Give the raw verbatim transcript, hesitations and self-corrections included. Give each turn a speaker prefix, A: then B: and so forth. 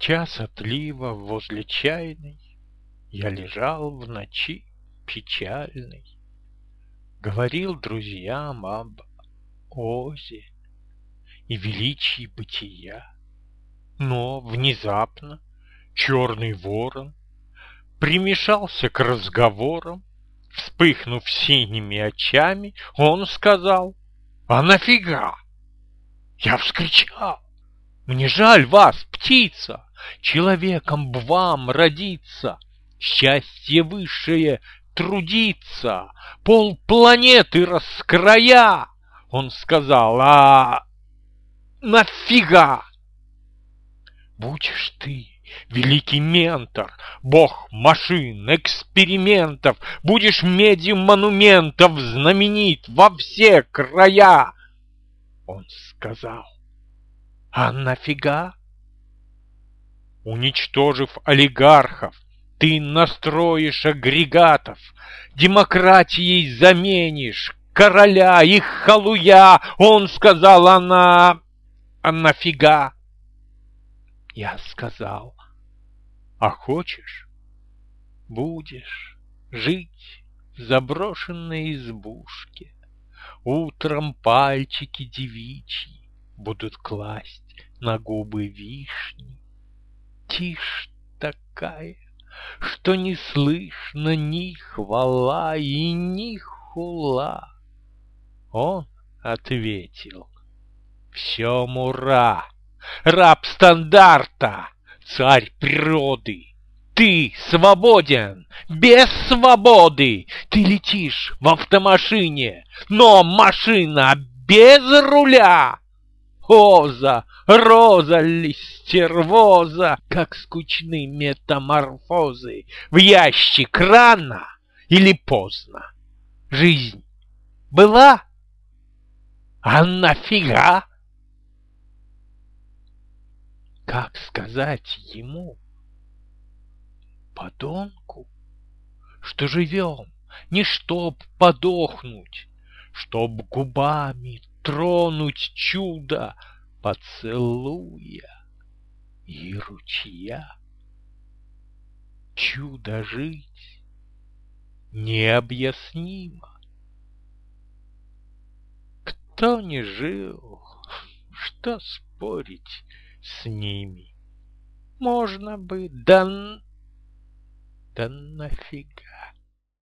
A: час отлива возле чайной я лежал в ночи печальной, говорил друзьям об озе и величии бытия. Но внезапно черный ворон примешался к разговорам. Вспыхнув синими очами, он сказал: «А нафига?» Я вскричал: «Мне жаль вас, птица, человеком б вам родиться, счастье высшее трудиться, полпланеты раскроя!» Он сказал: «А нафига?» Будешь ты великий ментор, бог машин, экспериментов, будешь медиум монументов знаменит во все края. Он сказал: «А нафига?» Уничтожив олигархов, ты настроишь агрегатов, демократией заменишь короля и халуя. Он сказал: «Она... а нафига?» Я сказал: «А хочешь, будешь жить в заброшенной избушке, утром пальчики девичьи будут класть на губы вишни. Тишь такая, что не слышно ни хвала и ни хула». Он ответил: «Все мура, раб стандарта, царь природы. Ты свободен без свободы. Ты летишь в автомашине, но машина без руля. Оза, роза ли стервоза, как скучны метаморфозы. В ящик рано или поздно. Жизнь была, а нафига?» Как сказать ему, подонку, что живем не чтоб подохнуть, чтоб губами тронуть чудо поцелуя и ручья? Чудо жить необъяснимо. Кто не жил, что спорить с ними? Можно бы, да... да нафига?